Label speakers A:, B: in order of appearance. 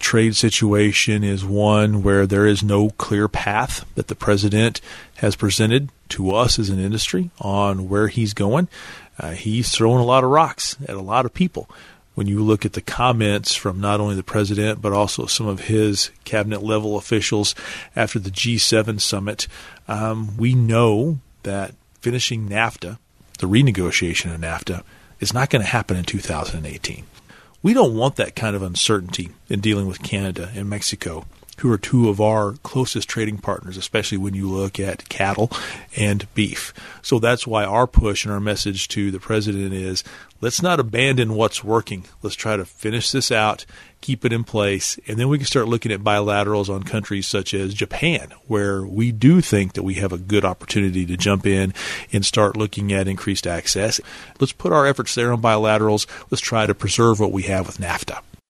A: trade situation is one where there is no clear path that the president has presented to us as an industry on where he's going. He's throwing a lot of rocks at a lot of people. When you look at the comments from not only the president, but also some of his cabinet-level officials after the G7 summit, we know that finishing NAFTA, the renegotiation of NAFTA, is not going to happen in 2018. We don't want that kind of uncertainty in dealing with Canada and Mexico, who are two of our closest trading partners, especially when you look at cattle and beef. So that's why our push and our message to the president is, let's not abandon what's working. Let's try to finish this out, keep it in place, and then we can start looking at bilaterals on countries such as Japan, where we do think that we have a good opportunity to jump in and start looking at increased access. Let's put our efforts there on bilaterals. Let's try to preserve what we have with NAFTA.